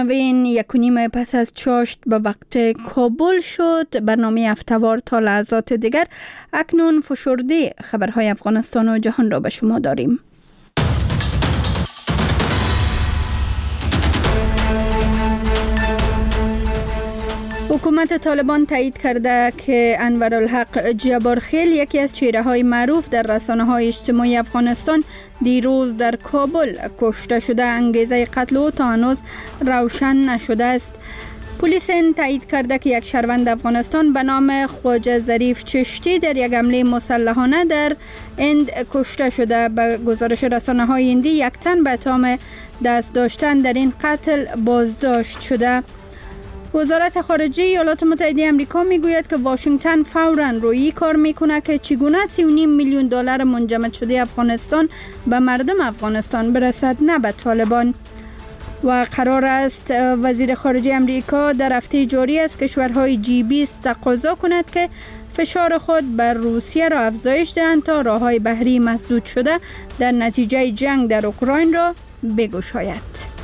این 1:30 پس از چاشت به وقت کابل شد. برنامه هفته‌وار تا لحظات دیگر. اکنون فشرده خبرهای افغانستان و جهان را به شما داریم. حکومت طالبان تایید کرده که انورالحق جبارخیل، یکی از چهره‌های معروف در رسانه‌های اجتماعی افغانستان، دیروز در کابل کشته شده. انگیزه قتل او تا هنوز روشن نشده است. پلیس تایید کرده که یک شهروند افغانستان به نام خواجه ظریف چشتی در یک حمله مسلحانه در هند کشته شده. به گزارش رسانه‌های هندی، یک تن به اتهام دست داشتن در این قتل بازداشت شده. وزارت خارجه ایالات متحده آمریکا میگوید که واشنگتن فوراً روی کار میکنه که چگونه 3.5 میلیون دلار منجمد شده افغانستان به مردم افغانستان برسد، نه به طالبان. و قرار است وزیر خارجه آمریکا در هفته جاری است کشورهای G20 تقاضا کند که فشار خود بر روسیه را افزایش دهند تا راههای بحری مسدود شده در نتیجه جنگ در اوکراین را بگشاید.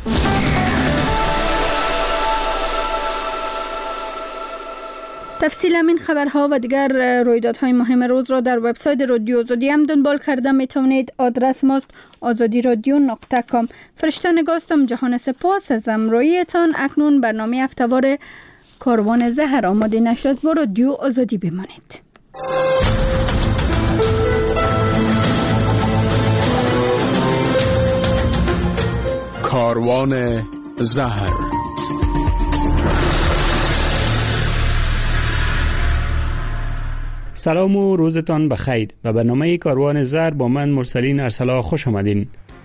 تفصیل این خبرها و دیگر رویدادهای مهم روز را در وبسایت رادیو آزادی هم دنبال کرده میتونید. آدرس ماست azadiradyo.com. فرشته نگاستم. جهان سپاس از همراهیتان. اکنون برنامه هفته‌وار کاروان زهر آماده نشد است. با رادیو آزادی بمانید. کاروان زهر. سلام و روزتان بخیر. و برنامه کاروان زهر با من مرسلین ارسلا خوش آمدین.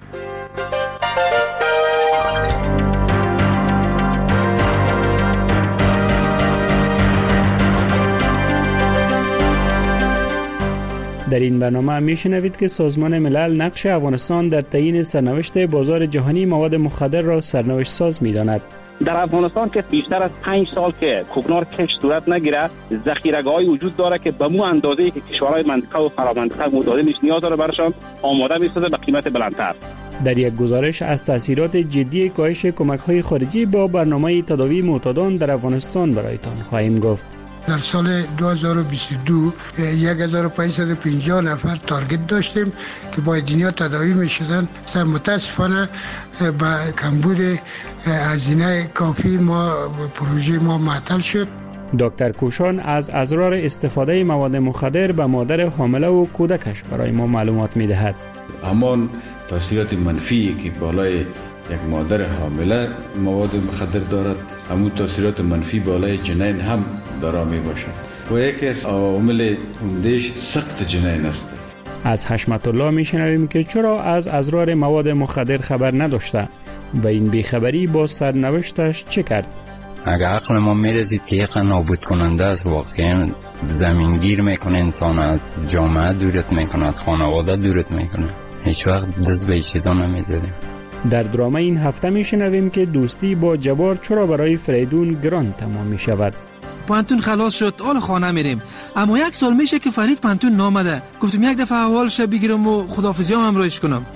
در این برنامه میشنوید که سازمان ملل نقش افغانستان در تعیین سرنوشت بازار جهانی مواد مخدر را سرنوشت ساز می‌داند. در افغانستان که بیشتر از 5 سال که کوکنار کشت صورت نگیره، ذخیره‌های وجود داره که به مو اندازه‌ای که کشورهای منطقه و فرامنطقه متعادلش نیاز داره برشان آماده می‌سازه به قیمت بلندتر. در یک گزارش از تاثیرات جدی کاهش کمک‌های خارجی با برنامه تداوی معتادان در افغانستان برایتان خواهیم گفت. در سال 2022 1550 نفر تارگت داشتیم که باید اینها تداوی می شدن. متاسفانه با کمبود هزینه کافی پروژه ما معطل شد. دکتر کوشان از اضرار استفاده مواد مخدر به مادر حامله و کودکش برای ما معلومات می دهد. همان تاثیرات منفی که بالای یک مادر حامله مواد مخدر دارد، همون تاثیرات منفی بالای جنین هم دارا می باشد و یکی از عوامل عمده‌اش سقط جنین است. از حشمت الله می شنویم که چرا از اضرار مواد مخدر خبر نداشته و این بیخبری با سرنوشتش چه کرد. اگر عقل ما میرسید که یک نابود کننده است، واقعا زمینگیر میکنه، انسان از جامعه دورت میکنه، از خانواده دورت میکنه. هیچ وقت دست به چیزا نمیزدیم. در درامه این هفته میشنویم که دوستی با جبار چرا برای فریدون گران تمام می شود. پانتون خلاص شد، حال خانه میریم، اما 1 سال میشه که فرید پانتون نامده. گفتم یک دفعه احوالش بگیرم و خداحافظی هم همراهش کنم.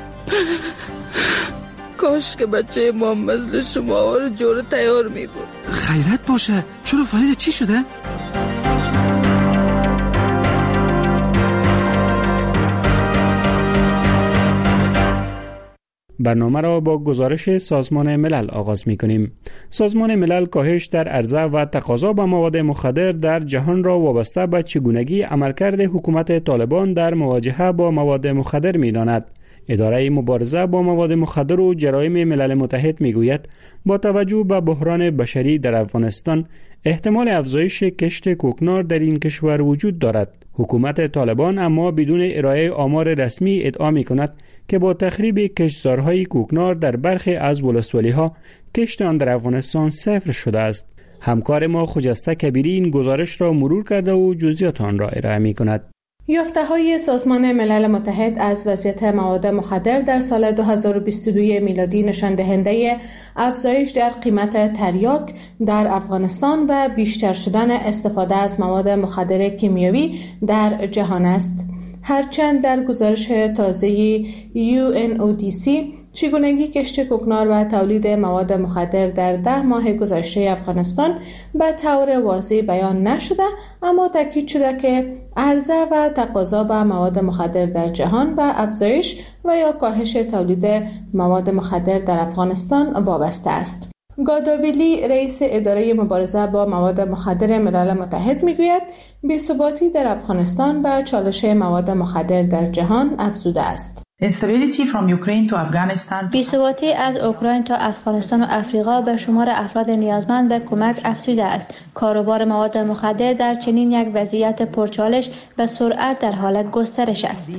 کاش که بچه ما مثل شما رو جور تیار می بود. خیرت باشه. چرا فرید چی شده؟ برنامه را با گزارش سازمان ملل آغاز می کنیم. سازمان ملل کاهش در عرضه و تقاضا به مواد مخدر در جهان را وابسته به چگونگی عملکرد حکومت طالبان در مواجهه با مواد مخدر می داند. اداره مبارزه با مواد مخدر و جرایم ملل متحد می گوید با توجه به بحران بشری در افغانستان احتمال افزایش کشت کوکنار در این کشور وجود دارد. حکومت طالبان اما بدون ارائه آمار رسمی ادعا می کند که با تخریب کشتزارهای کوکنار در برخی از ولسوالی‌ها کشت آن در افغانستان صفر شده است. همکار ما خجسته کبیری این گزارش را مرور کرده و جزئیات آن را ارائه می کند. یافته‌های سازمان ملل متحد از وضعیت مواد مخدر در سال 2022 میلادی نشان دهنده افزایش در قیمت تریاک در افغانستان و بیشتر شدن استفاده از مواد مخدر کیمیایی در جهان است. هرچند در گزارش تازه UNODC چگونگی کشت کوکنار و تولید مواد مخدر در 10 ماه گذشته افغانستان به طور واضح بیان نشده، اما تاکید شده که عرضه و تقاضا به مواد مخدر در جهان و افزایش و یا کاهش تولید مواد مخدر در افغانستان وابسته است. گاداویلی رئیس اداره مبارزه با مواد مخدر ملل متحد میگوید بی‌ثباتی در افغانستان به چالش مواد مخدر در جهان افزوده است. بی‌ثباتی از اوکراین تا افغانستان و افریقا به شمار افراد نیازمند به کمک افزوده است. کاروبار مواد مخدر در چنین یک وضعیت پرچالش به سرعت در حال گسترش است.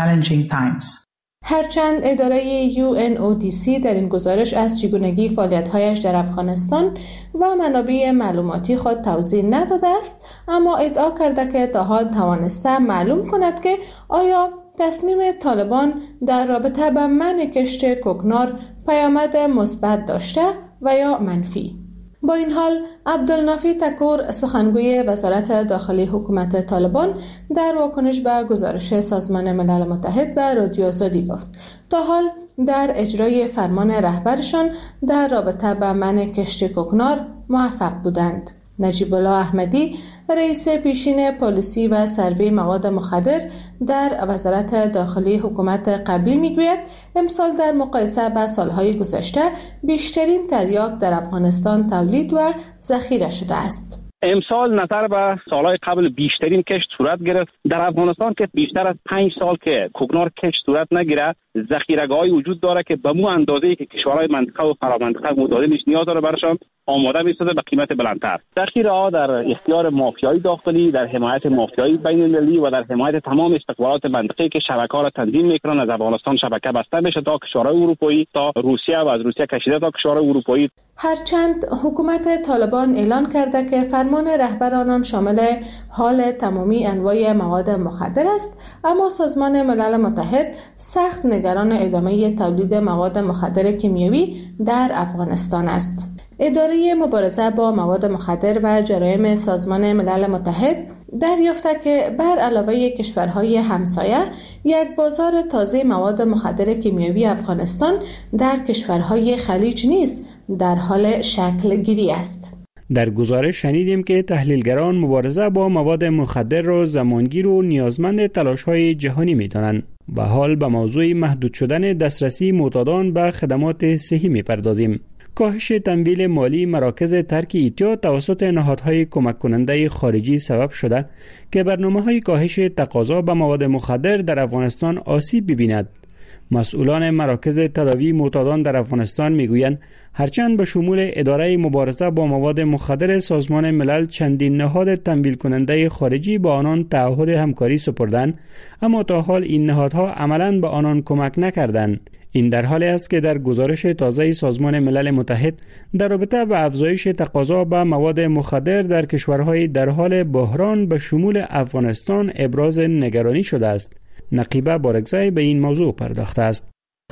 هرچند اداره UNODC در این گزارش از چگونگی فعالیت‌هایش در افغانستان و منابع معلوماتی خود توضیح نداده است، اما ادعا کرده که تا حال توانسته معلوم کند که آیا تصمیم طالبان در رابطه با منع کشت کوکنار پیامد مثبت داشته و یا منفی. با این حال عبدالنافی تکور سخنگوی وزارت داخلی حکومت طالبان در واکنش به گزارش سازمان ملل متحد به رادیو آزادی گفت تا حال در اجرای فرمان رهبرشان در رابطه با منع کشت کوکنار موفق بودند. نجیب الله احمدی رئیس پیشین پالیسی و سروی مواد مخدر در وزارت داخلی حکومت قبلی میگوید امسال در مقایسه با سالهای گذشته بیشترین تریاک در افغانستان تولید و ذخیره شده است. امسال نظر به سالهای قبل بیشترین کشت صورت گرفت در افغانستان که بیشتر از 5 سال که کوکنار کشت صورت نگیره، ذخیره‌گاهی وجود داره که به مو اندازه‌ای که کشورهای منطقه و فرامنطقه متعادلش نیاز داره برشان آماده می‌سازه به قیمت بلندتر. ذخیره‌ها در اختیار مافیای داخلی، در حمایت مافیای بین‌المللی و در حمایت تمام استخبارات منطقه‌ای که شبکه‌ها را تنظیم می‌کنند. از افغانستان شبکه بسته میشه تا کشورهای اروپایی، تا روسیه و از روسیه کشیده تا کشورهای اروپایی. هرچند حکومت طالبان اعلان کرده که فرمان رهبر آنان شامل حال تمامی انواع مواد مخدر است، اما سازمان ملل متحد سخت نگران ادامه تولید مواد مخدر کیمیایی در افغانستان است. اداره مبارزه با مواد مخدر و جرایم سازمان ملل متحد دریافته که بر علاوه کشورهای همسایه، یک بازار تازه مواد مخدر کیمیایی افغانستان در کشورهای خلیج نیز در حال شکل گیری است. در گزارش شنیدیم که تحلیلگران مبارزه با مواد مخدر را زمانگیر و نیازمند تلاش‌های جهانی می‌دانند و حال به موضوع محدود شدن دسترسی معتادان به خدمات صحی می‌پردازیم. کاهش تمویل مالی مراکز ترک ایتیا توسط نهادهای کمک کننده خارجی سبب شده که برنامه‌های کاهش تقاضا به مواد مخدر در افغانستان آسیب ببیند. مسئولان مراکز تداوی معتادان در افغانستان میگویند هرچند به شمول اداره مبارزه با مواد مخدر سازمان ملل چندین نهاد تمویل کننده خارجی با آنان تعهد همکاری سپردند، اما تا حال این نهادها عملاً به آنان کمک نکردند. این در حالی است که در گزارش تازه سازمان ملل متحد در رابطه با افزایش تقاضا به مواد مخدر در کشورهای در حال بحران به شمول افغانستان ابراز نگرانی شده است. نقیبه بارگزای به این موضوع پرداخته است.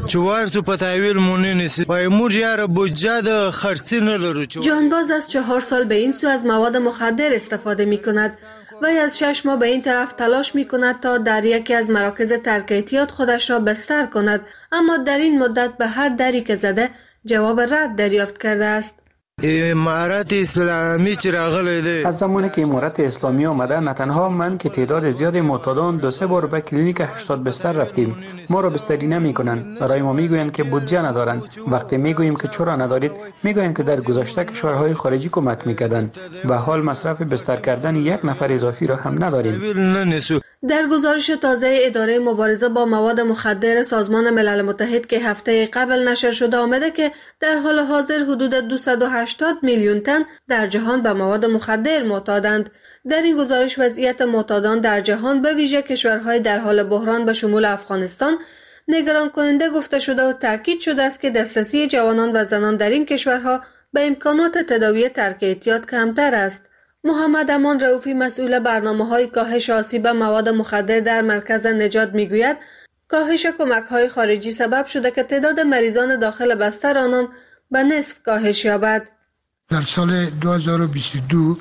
جانباز از 4 سال به این سو از مواد مخدر استفاده می کند و از 6 ماه به این طرف تلاش می کند تا در یکی از مراکز ترک اعتیاد خودش را بستر کند، اما در این مدت به هر دری که زده جواب رد دریافت کرده است. امارت اسلامی چی راغلی دی؟ از زمانی که امارت اسلامی آمده نه تنها من که تعداد زیاد معتادان 2-3 بار به کلینیک 80 بستر رفتیم، ما را بستری نمی‌کنند. برای ما میگویند که بودجه ندارند. وقتی میگوییم که چرا ندارید، میگویند که در گذشته کشورهای خارجی کمک میکردند و حال مصرف بستر کردن یک نفر اضافی را هم نداریم. در گزارش تازه اداره مبارزه با مواد مخدر سازمان ملل متحد که هفته قبل نشر شده آمده که در حال حاضر حدود 280 میلیون تن در جهان به مواد مخدر معتادند. در این گزارش وضعیت معتادان در جهان به ویژه کشورهای در حال بحران به شمول افغانستان نگران کننده گفته شده و تاکید شده است که دسترسی جوانان و زنان در این کشورها به امکانات تداوی ترک اعتیاد کمتر است. محمد امان رؤوفی مسئول برنامه‌های کاهش آسیب مواد مخدر در مرکز نجات میگوید کاهش کمک‌های خارجی سبب شده که تعداد مریضان داخل بستر آنان به نصف کاهش یابد. در سال 2022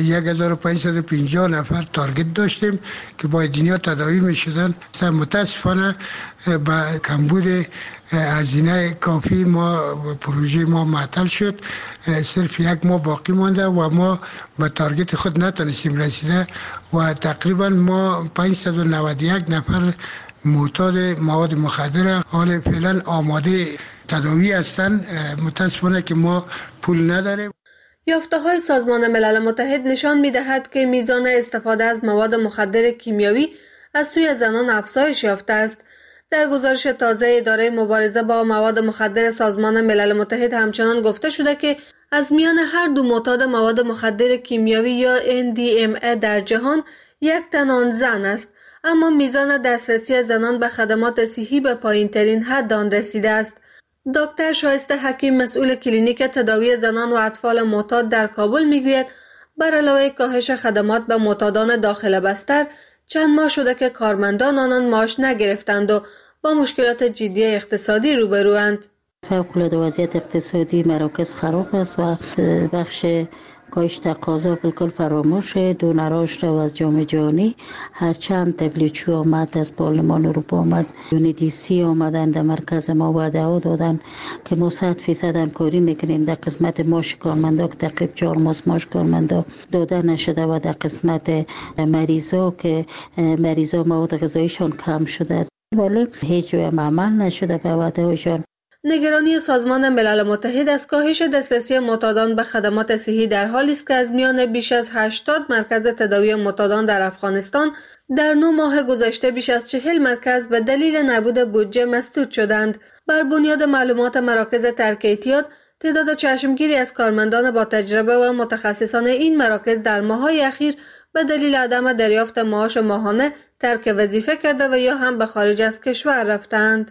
1550 نفر تارگت داشتیم که باید اینها تداوی می شدن. متاسفانه با کمبود هزینه کافی پروژه ما معطل شد. صرف یک ماه باقی مانده و ما به تارگت خود نتونستیم رسیده و تقریبا ما 591 نفر معتاد مواد مخدر حال فعلا آماده تداوی هستند. متاسفانه که ما پول نداریم. یافته‌های سازمان ملل متحد نشان می‌دهد که میزان استفاده از مواد مخدر کیمیایی از سوی زنان افزایش یافته است. در گزارش تازه اداره مبارزه با مواد مخدر سازمان ملل متحد همچنان گفته شده که از میان هر دو معتاد مواد مخدر کیمیایی یا NDMA در جهان یک تن آن زن است، اما میزان دسترسی زنان به خدمات صحی به پایین‌ترین حد آن رسیده است. دکتر شایسته حکیم مسئول کلینیک تداوی زنان و اطفال معتاد در کابل میگوید بر علاوه کاهش خدمات به معتادان داخل بستر چند ماه شده که کارمندان آنان معاش نگرفتند و با مشکلات جدی اقتصادی روبروند. فوق‌العاده وضعیت اقتصادی مراکز خراب است و بخش کاهش تقاضا بالکل فراموش. دونراش را از جامعه جهانی هرچند WHO آمد، از پارلمان اروپا آمد، UNDC آمدن در مرکز ما وعده ها دادن که ما 100% همکاری میکنیم در قسمت ماش کارمندا که تقریبا 4 ماه ماش کارمندا داده نشده و در قسمت مریضا که مریضا مواد غذاییشان کم شده ولی هیچ جای عمل نشده به وعده هایشان. نگرانی سازمان ملل متحد از کاهش دسترسی معتادان به خدمات صحی در حالی است که از میان بیش از 80 مرکز تداوی معتادان در افغانستان در 9 ماه گذشته بیش از 40 مرکز به دلیل نبود بودجه مسدود شدند. بر بنیاد معلومات مراکز ترک اعتیاد، تعداد چشمگیری از کارمندان با تجربه و متخصصان این مراکز در ماه‌های اخیر به دلیل عدم دریافت معاش ماهانه ترک وظیفه کرده و یا هم به خارج از کشور رفتند.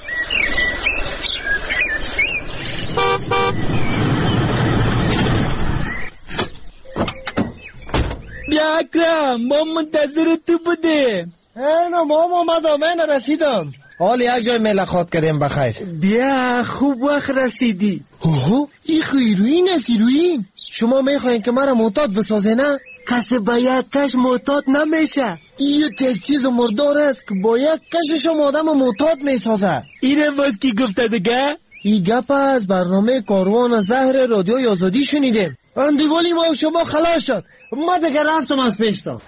بیا اکرم، ما منتظر تو بودیم. اینا ما من رسیدم. حال یک جای ملاقات کردیم بخیر. بیا خوب وقت رسیدی. اوه این هیروین است. هیروین شما میخواین که مرا معتاد بسازه نه؟ کس باید کش معتاد نمیشه. این یک چیز مردار است که باید کشش آدم معتاد میسازه. اینم باز کی گفته دیگه؟ این گپ از برنامه کاروان زهر رادیوی آزادی شنیدیم. اندیوالی ما و شما خلاص شد. ما دیگه رفتم از پیشتا.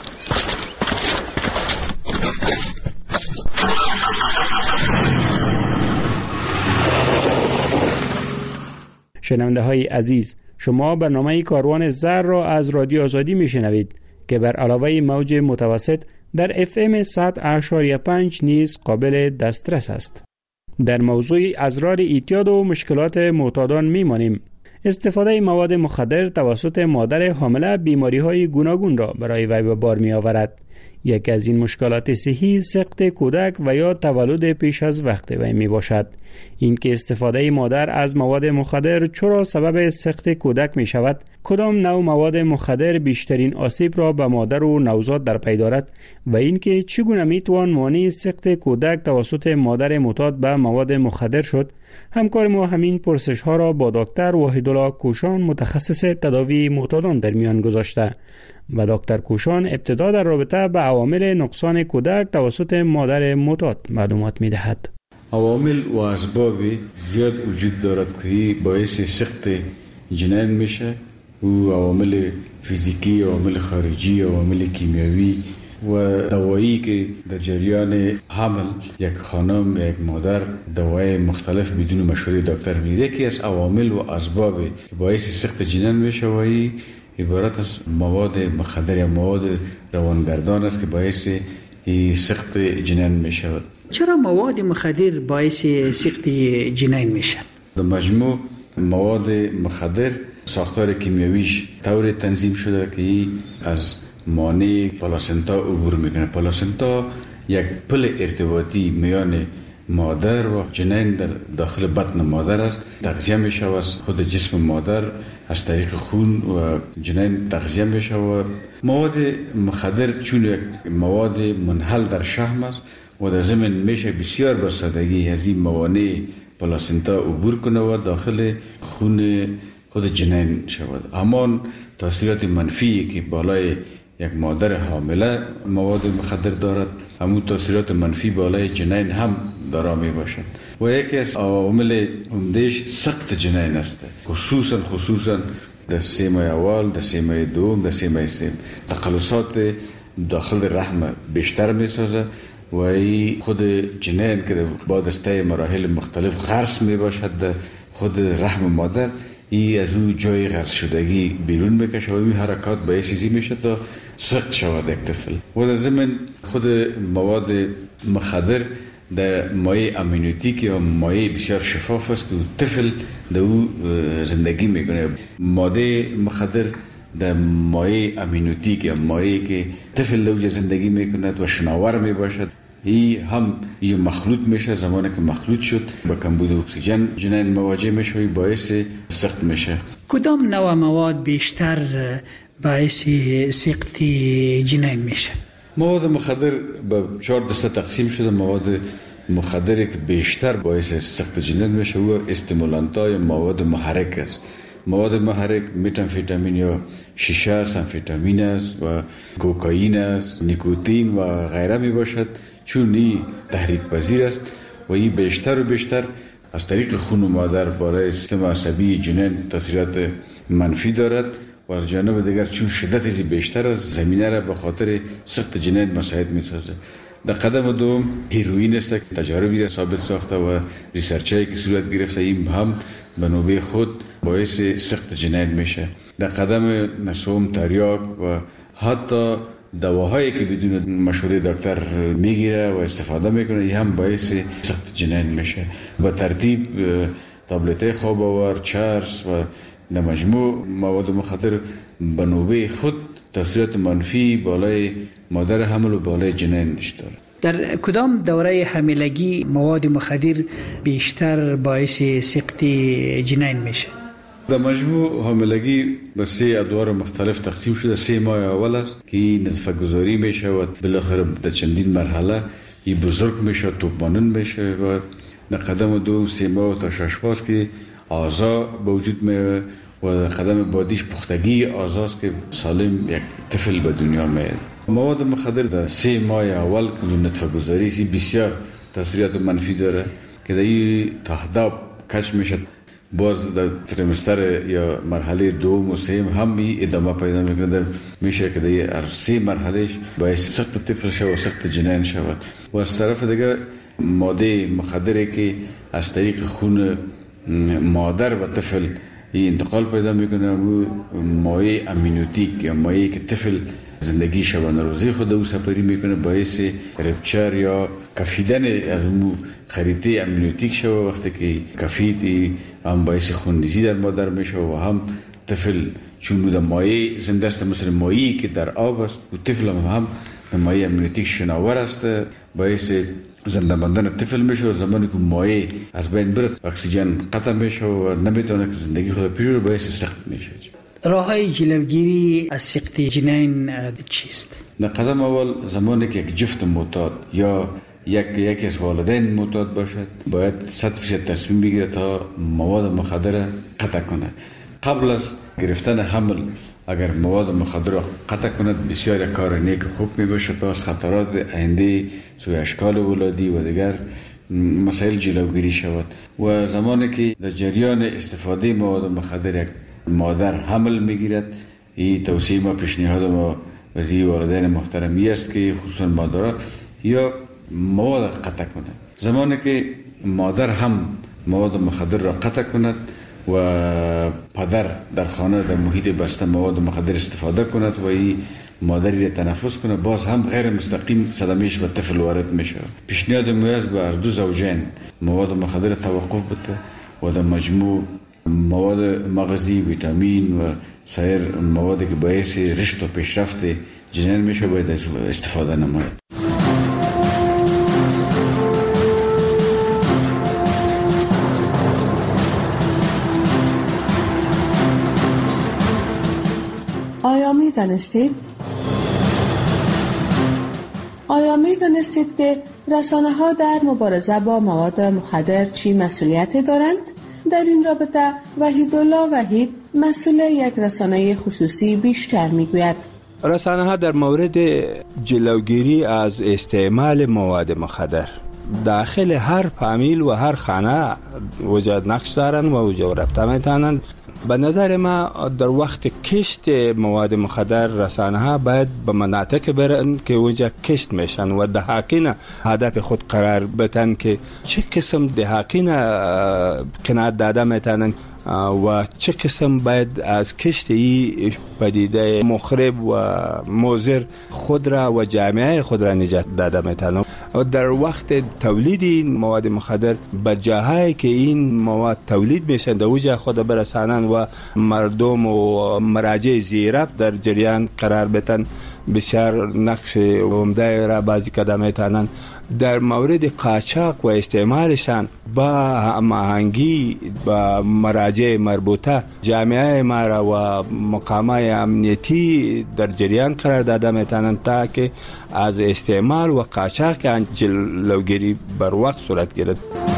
شنونده های عزیز، شما برنامه کاروان زهر را از رادیو آزادی میشنوید که بر علاوه موج متوسط در FM 100.5 نیز قابل دسترس است. در موضوع ازرار اعتیاد و مشکلات معتادان میمانیم. استفاده مواد مخدر توسط مادر حامله بیماری‌های گوناگون را برای وی به بار می‌آورد. یکی از این مشکلات صحی سقط کودک و یا تولد پیش از وقت وی میباشد. این که استفاده مادر از مواد مخدر چرا سبب سقط کودک می شود، کدام نوع مواد مخدر بیشترین آسیب را به مادر و نوزاد در پی دارد و این که چگونه می توان مانع سقط کودک توسط مادر معتاد به مواد مخدر شد، همکار ما همین پرسش ها را با دکتر وحیدالله کوشان متخصص تداوی معتادان در میان گذاشته و دکتر کوشان ابتدا در رابطه به عوامل نقصان کودک توسط مادر معتاد معلومات می دهد. عوامل و اسباب زیاد وجود دارد که باعث سقط جنین میشه و عوامل فیزیکی، عوامل خارجی، عوامل کیمیایی و دوایی که در جریان حمل یک خانم یک مادر دوای مختلف بدون مشوره دکتر میده. یکی از عوامل و اسباب که باعث سقط جنین میشه و عبارت از مواد مخدر یا مواد روانگردان است که باعث سقط جنین می شود. چرا مواد مخدر باعث سقط جنین میشه؟ در مجموع مواد مخدر ساختار کیمیاییش طور تنظیم شده که از مانع پلاسنتا عبور میکنه. پلاسنتا یک پل ارتباطی میان مادر و جنین در داخل بطن مادر است. تغذیه می شود از خود جسم مادر از طریق خون و جنین تغذیه می شود. مواد مخدر چون یک مواد منحل در شحم است و در ضمن میشه بسیار بسادگی از این موانع پلاسنتا عبور کنه و داخل خون خود جنین شود. همان تاثیرات منفی که بالای یک مادر حامله مواد مخدر دارد، همون تاثیرات منفی بالای جنین هم دارا می باشد و یکی از عوامل عمده‌اش سقط جنین است، خصوصا در 3 ماه اول، در 3 ماه دوم، در 3 ماه سوم تقلصات داخل رحم بیشتر می سازد و ای خود جنین که بعد از طی مراحل مختلف غرس می باشد در خود رحم مادر، ای از اون جای غرس شدگی بیرون میکشه و این حرکات باعث چیزی میشه تا سقط شود یک طفل. و در ضمن خود مواد مخدر در مایع امینوتیک یا مایع بسیار شفاف است که طفل در او زندگی میکنه. ماده مخدر در مایع امینوتیک یا مایعی که طفل در او زندگی میکند و شناور میباشد، ای هم یه مخلوط میشه. زمانی که مخلوط شد با کمبود اکسیژن جنین مواجه میشه و باعث سقط میشه. کدام نوع مواد بیشتر باعث سقط جنین میشه؟ مواد مخدر به 4 دسته تقسیم شده. مواد مخدری که بیشتر باعث سقط جنین میشه و استیمولانت‌های مواد محرک است. مواد محرک متامفتامین یا شیشه است، امفتامین است و کوکائین است، نیکوتین و غیره می باشد، چون این تحریک پذیر است و این بیشتر و بیشتر از طریق خون مادر برای سیستم عصبی جنین تاثیرات منفی دارد و از جانب دیگر چون شدت از بیشتر است زمینه را به خاطر سقط جنین مساعد می سازد. در قدم دوم هیروئین است که تجاربی را ثابت ساخته و ریسرچایی که صورت گرفته این هم به نوبه خود باعث سقط جنین میشه. در قدم سوم تریاک و حتی دواهایی که بدون مشوره دکتر میگیره و استفاده میکنه این هم باعث سقط جنین میشه. به ترتیب تابلت خواب آور، چرس و در مجموع مواد مخدر به نوبه خود تاثیرات منفی بالای مادر حمل و بالای جنینش داره. در کدام دوره حاملگی مواد مخدر بیشتر باعث سقط جنین میشه؟ در مجموع حاملگی به 3 ادوار مختلف تقسیم شده. 3 ماه اول است که نطفه گذاری میشه و بالاخره در چندین مرحله این بزرگ میشه، توپمانند میشه و در قدم دو 3 ماه تا 6 ماه که اعضا به وجود میاد و در قدم بعدیش پختگی اعضاست که سالم یک طفل به دنیا میاد. مواد مخدر در 3 ماه اول که نطفه گذاری بسیار تاثیرات منفی داره که در این تهداب کش میشه. باز در تریمستر یا مرحله دوم و سوم هم ادامه پیدا میکنه، میشه که در هر 3 مرحلهش باعث سقط طفل شود و سقط جنین شود. و از طرف دیگه ماده مخدری که از طریق خون مادر و طفل انتقال پیدا میکنه و مایع امینوتیک یا مایعی که طفل زندگی شبانه روزی خود او سپری میکنه باعث رپچر یا کفیدن از اون خریطه امینوتیک شده. وقتی که کفید هم باعث خونریزی در مادر میشه و هم طفل چون در مایع زنده است مثل مایعی که در آب است و طفل هم مایع امینوتیک شناور است باعث زنده ماندن طفل میشه و زمانی که مایع از بین برد اکسیژن قطع میشه و نمیتونه که زندگی خود پیش رو باعث سقط میشه. راههای جلوگیری از سقط جنین چیست؟ در قدم اول زمانی که یک جفت معتاد یا یکی از والدین معتاد باشد باید 100% تصمیم بگیره تا مواد مخدر قطع کنه. قبل از گرفتن حمل اگر مواد مخدر را قطع کند بسیار کار نیک خوب می باشه تا از خطرات آینده سوی اشکال ولادی و دیگر مسائل جلوگیری شود. و زمانی که در جریان استفاده مواد مخدر یک مادر حمل میگیرد این توصیه ما پیشنهاد ما وزیر والدین محترمی است که خصوصا مادرها یا مواد قطع کند. زمانی که مادر هم مواد مخدر را قطع کند و پدر در خانه در محیط بسته مواد مخدر استفاده کند و این مادری را تنفس کنه باز هم غیر مستقیم صدمهش به طفل وارد میشه. پیشنهاد ما به هر دو زوجین مواد مخدر توقف بده و در مجموع مواد مغزی، ویتامین و سایر موادی که باعث رشد و پیشرفت جنین میشه باید استفاده نماید. آیا می دانستید که رسانه ها در مبارزه با مواد مخدر چی مسئولیت دارند؟ در این رابطه وحیدالله وحید مسئول یک رسانه خصوصی بیشتر میگوید. رسانه ها در مورد جلوگیری از استعمال مواد مخدر داخل هر فامیل و هر خانه وجود نقش دارند و وجود رفته میتونند. به نظر ما در وقت کشت مواد مخدر رسانه ها باید به مناطق برند که اونجا کشت میشن و دهاقین هدف خود قرار بدن که چه قسم دهاقین کنار داده میتونن و چه قسم باید از کشت ای پدیده مخرب و مضر خود را و جامعه خود را نجات داده میتونن. در وقت تولید این مواد مخدر به جاهایی که این مواد تولید میشن در اوجا خود برسانن و مردم و مراجع زیراب در جریان قرار بدن، بسیار نقش عمده را بازی کرده میتونن. در مورد قاچاق و استعمالشان با هماهنگی با مراجع مربوطه جامعه ما را و مقامات امنیتی در جریان قرار داده میتونن تا که از استعمال و قاچاق جلوگیری بر وقت صورت گیرد.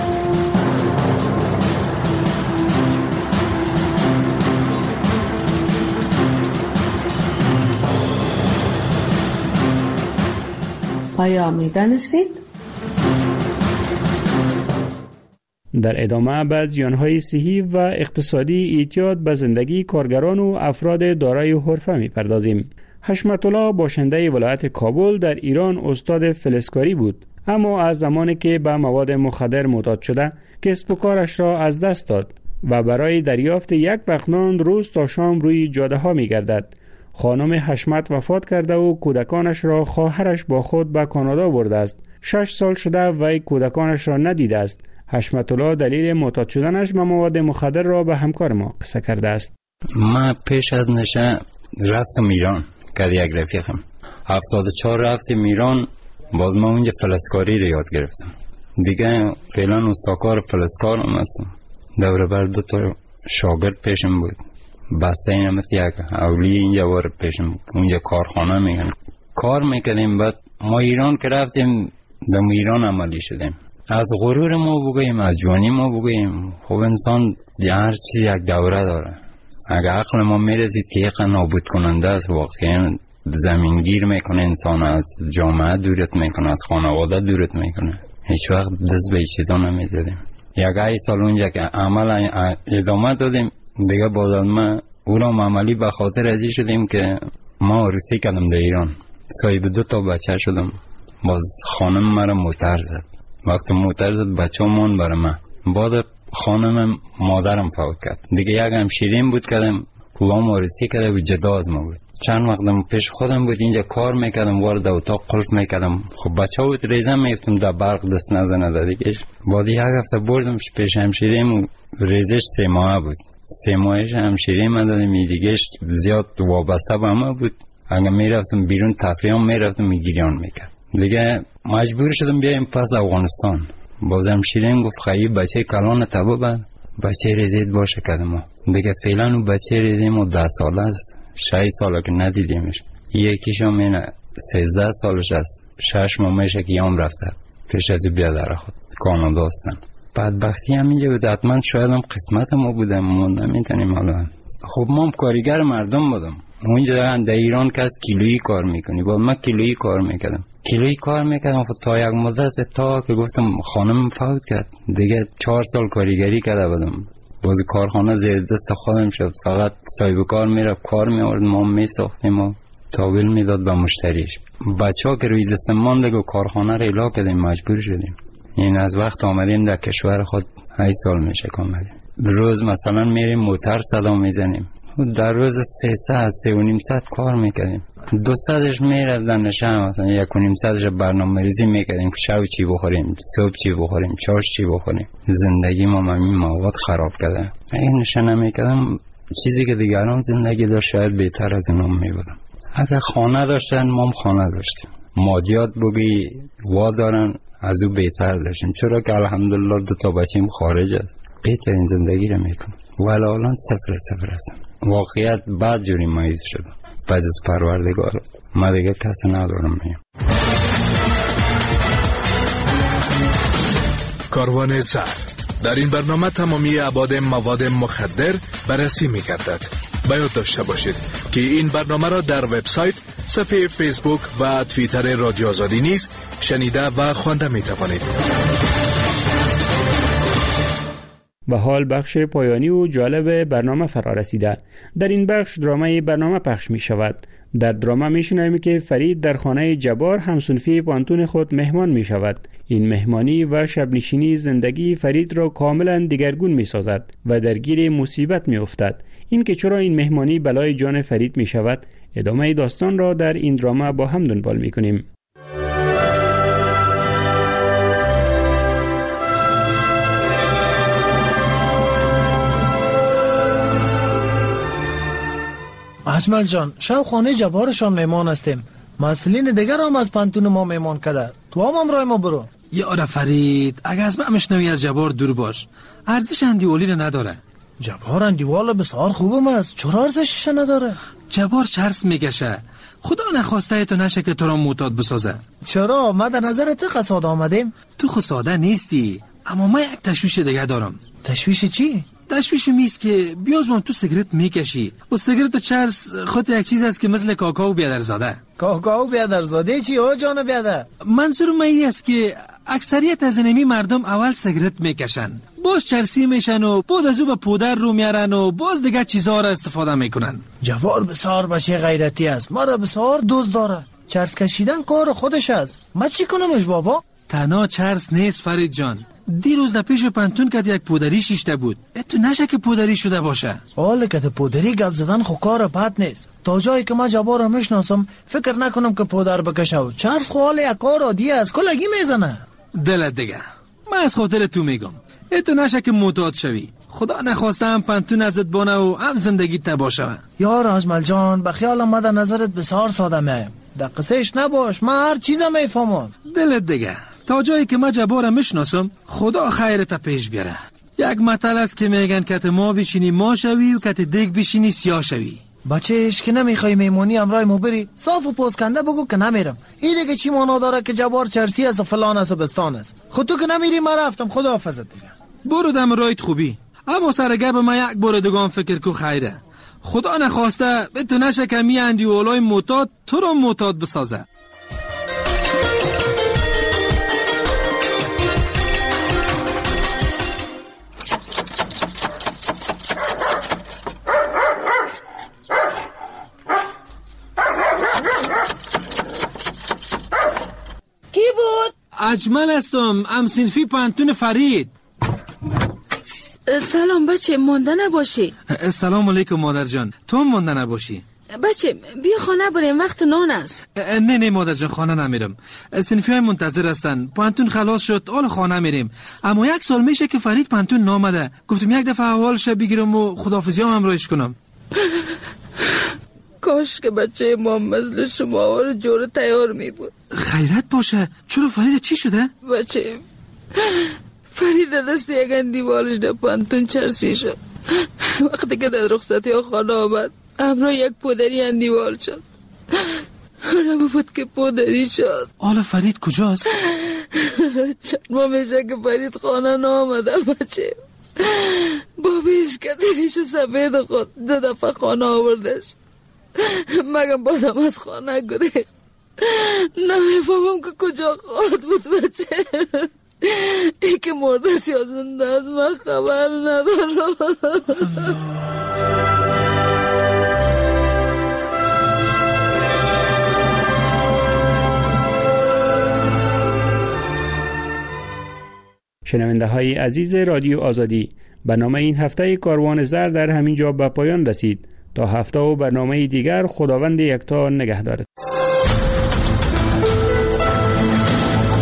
آیا می‌دانستید؟ در ادامه به زیانهای صحی و اقتصادی اعتیاد به زندگی کارگران و افراد دارای حرفه می‌پردازیم. حشمت الله باشنده ولایت کابل در ایران استاد فلزکاری بود، اما از زمانی که به مواد مخدر معتاد شده کسب و کارش را از دست داد و برای دریافت یک وقت نان روز تا شام روی جاده ها می‌گردد. خانم حشمت وفات کرده و کودکانش را خواهرش با خود به کانادا برده است. 6 سال شده وی کودکانش را ندیده است. حشمت الله دلیل معتاد شدنش به مواد مخدر را به همکار ما قصه کرده است. ما پیش از نشه رفتم ایران که یک رفیقم 74 رفتم ایران، باز ما اونجا فلزکاری رو یاد گرفتم. دیگه فعلا استاکار فلزکارم هستم. دوره بر 2 تا شاگرد پیشم بود. بسته اینمت یک اولی اینجا وارد پیشم، اونجا کارخانه میگن کار میکنیم. بعد ما ایران که رفتیم در ایران عملی شدیم. از غرور ما بگویم، از جوانی ما بگویم، خب انسان هر چیز یک دوره داره. اگه عقل ما میرسید که یک نابود کننده است، واقعا زمینگیر میکنه انسان، از جامعه دورت میکنه، از خانواده دورت میکنه، هیچ وقت دست به چیزا نمیزدیم. یک ای سال اونجا که عمل ادامه دادیم دیگه، باز ما او را عملی به خاطر ازی شدیم که ما عروسی کردم در ایران، صاحب 2 تا بچه شدم. باز خانم مرا موتر زد. وقتی موتر زد بچه مون برای من. بعد خانم مادرم فوت کرد. دیگه یک همشیرین بود کردم، کلام عروسی کرده و جدا از ما بود. چند وقتم پیش خودم بود اینجا کار میکردم، وارد اتاق قلف میکردم. خب بچه ها بود ریزم میفتم در برق دست نزنه دیگه. بعد یک هفته بردم پیش همشیرین، ریزش 3 ماه بود. 3 ماهش همشیرین من دادم، دیگه زیاد وابسته به ما بود. اگه میرفتم بیرون تفریح میرفتم میگیریان میکرد. دیگه مجبور شدم بیایم پس افغانستان. باز همشیرین گفت خیلی بچه کلان تبا بند بچه ریزید باشه کدم. دیگه فعلا اون بچه ریزیم و 10 ساله است، 6 ساله که ندیدیمش. یکیشم اینه 13 سالش است، 6 ماهشه که یام رفته پیش از بیادر خود کانادا هستن. بدبختی همینجا بود. حتما شاید هم قسمت ما بودم، ما نمیتونیم. حالا خب ما کارگر مردم بودم. اونجا در ایران که از کیلویی کار میکنی، با من کیلویی کار میکردم. کیلویی کار میکردم تا یک مدت، تا که گفتم خانم فوت کرد دیگه. 4 سال کارگری کرده بودم. باز کارخانه زیر دست خودم شد، فقط صاحب کار میرفت کار میورد، ما میساختیم و تحویل میداد به مشتریش. بچه ها که روی دست مانده و کارخانه رو اعلا کردیم، مجبور شدیم. این از وقت آمدیم در کشور خود 8 سال میشه که آمدیم. روز مثلا میریم موتر صدا میزنیم، در روز 3 ساعت 3.5 ساعت کار میکردیم. 200ش میرفتن نشان، مثلا 1.5 ساعتش برنامه ریزی میکردیم که شب چی بخوریم، صبح چی بخوریم، چاش چی بخوریم. زندگی ما همین مواد خراب کرده. اگه نشان نمیکردم چیزی که دیگران زندگی داشت شاید بهتر از اونم میبودم. اگه خانه داشتن ما هم خانه داشتیم، مادیات بگی وا دارن از او بهتر داشتیم، چرا که الحمدلله 2 تا بچیم خارج است، بهترین زندگی رو میکنم. ولی الان 0 هستم. واقعیت بعد جوری مایز شدم. بعد از پروردگار ما دیگه کسی ندارم. کاروان سر در این برنامه تمامی ابعاد مواد مخدر بررسی می‌گردد. باید داشته باشید که این برنامه را در وبسایت، صفحه فیسبوک و توییتر رادیو آزادی نیز شنیده و خوانده می‌توانید. و حال بخش پایانی و جالب برنامه فرا رسیده. در این بخش درامه برنامه پخش می شود. در درامه می شنویم که فرید در خانه جبار همسنفی پانتون خود مهمان می شود. این مهمانی و شبنشینی زندگی فرید را کاملا دیگرگون می سازد و درگیر مصیبت می افتد. این که چرا این مهمانی بلای جان فرید می شود، ادامه داستان را در این درامه با هم دنبال می کنیم. اجمل جان، شب خانه جبارشان میمان هستیم. مسئولین دیگر هم از پانتون ما میمان کده. تو هم امرای ما برو. یاره فرید، اگه از من مشنوی از جبار دور باش. ارزش اندیوالی رو نداره. جبار اندیوال بسیار خوبم است. چرا ارزشش نداره؟ جبار چرس میکشه. خدا نخواسته تو نشه که تو را معتاد بسازه. چرا؟ ما در نظر تو قصاد آمدیم. تو خساده نیستی، اما من یک تشویش دیگه دارم. تشویش چی؟ تشویش میست که بیازمان تو سیگرت میکشی و سیگرت و چرس خود یک چیز است که مثل کاکائو بیادرزاده. کاکائو بیادرزاده چی او جان بیادر؟ منظور من این است که اکثریت از اینمی مردم اول سیگرت میکشن، باز چرسی میشن و بعد از او به پودر رو میارن و باز دیگه چیزها را استفاده میکنن. جوار بسیار بچه غیرتی است، ما را بسیار دوست داره. چرس کشیدن کار خودش است. ما چی کنمش بابا؟ تنها چرس نیست فرید جان. دیروز در پیش پانتون که یک پودری شیشته بود. تو نشه که پودری شده باشه. حالا که پودری گپ زدن خو کار بد نیست. تا جایی که ما جبار را میشناسم فکر نکنم که پودر بکشه و چرس خو حال یک کار عادی است. کلگی میزنه. دلت دیگه، من از خاطر تو میگم تو نشه که معتاد شوی. خدا نخواسته هم پانتون ازت بانه و هم زندگی تباه شوه. یار اجمل جان، به خیالم ما در نظرت بسیار ساده میایم. در قصهش نباش، من هر چیزم میفهمم. دلت دیگه، تا جایی که ما جبار میشناسم خدا خیرت پیش بیاره. یک مطلب است که میگن کت ما بشینی ما شوی و کت دیگ بشینی سیاه شوی. بچهش که نمیخوای میمونی امرای ما بری، صاف و پوسکنده بگو که نمیرم. این دیگه چی معنا داره که جبار چرسی است و فلان است و بستان است؟ خود تو که نمیری ما رفتم، خدا حافظت دیگه. برو دم رایت خوبی، اما سر گپ ما یک بار دیگه فکر کو خیره. خدا نخواسته تو نشه که می اندی اولای معتاد تو رو معتاد بسازه. کی بود؟ اجمل هستم، همسنفی پانتون فرید. سلام بچه، مانده نباشی. سلام علیکم مادر جان، تو مانده نباشی. بچه بیا خانه بریم، وقت نان است. نه مادر جان، خانه نمیرم. سنفی های منتظر هستن. پانتون خلاص شد، حالا خانه میریم. اما یک سال میشه که فرید پانتون نامده. گفتم یک دفعه احوالش بگیرم و خداحافظی هم همراهش کنم. کاش که بچه ما مثل شما رو جور تیار می بود. خیرت باشه. چرا فرید چی شده؟ بچه فرید دست یک اندیوالش در پانتون چرسی شد. وقتی که در رخصتی ها خانه آمد همراه یک پودری اندیوال شد. حالا بود که پودری شد. حالا فرید کجاست؟ چند ماه میشه که فرید خانه نامده بچه. بابیش کتریش سفید خود دو دفعه خانه آوردش. مگم بازم از خانه گریخت. نمیفهمم که کجا خواهد بود بچه. ای که مرده سیازنده از من خبر ندارم. شنونده های عزیز رادیو آزادی، برنامه این هفته کاروان زر در همین جا به پایان رسید. تا هفته و برنامه دیگر خداوند یکتا نگهدارد.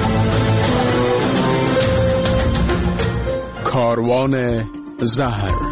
کاروان زهر.